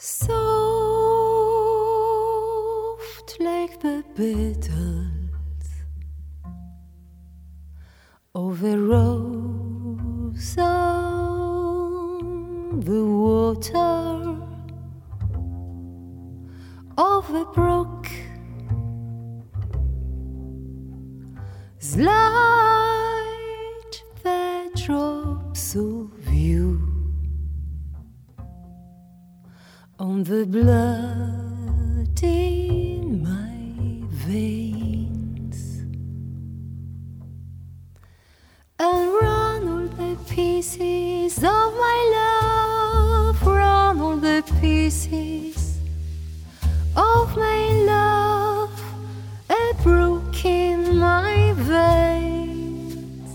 Soft like the petals of a rose on the water of a brook, slide the drops of you on the blood in my veins, and run all the pieces of my love, run all the pieces of my love, a brook in my veins,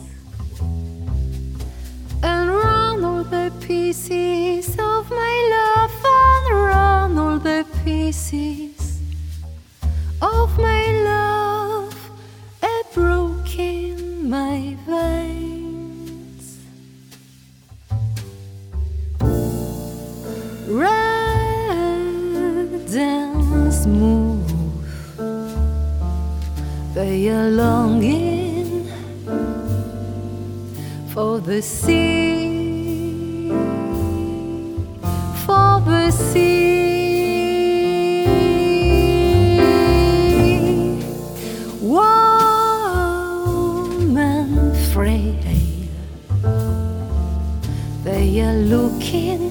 and run all the pieces of my love, run all the pieces of my love, a brook in my veins. Red and smooth, they are longing for the sea, for the sea. Warm and frail, they are looking